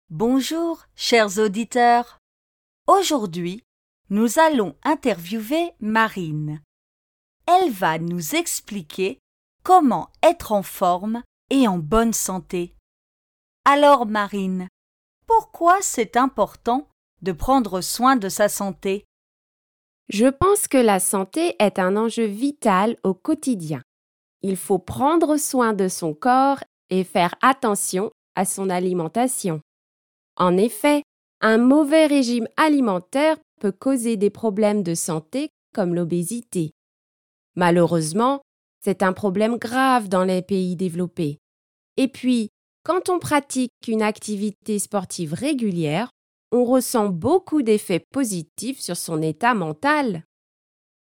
Bonjour, chers auditeurs. Aujourd'hui, nous allons interviewer Marine. Elle va nous expliquer comment être en forme et en bonne santé. Alors Marine, pourquoi c'est important de prendre soin de sa santé? Je pense que la santé est un enjeu vital au quotidien. Il faut prendre soin de son corps et faire attention à son alimentation. En effet, un mauvais régime alimentaire peut causer des problèmes de santé comme l'obésité. Malheureusement, c'est un problème grave dans les pays développés. Et puis, quand on pratique une activité sportive régulière, on ressent beaucoup d'effets positifs sur son état mental.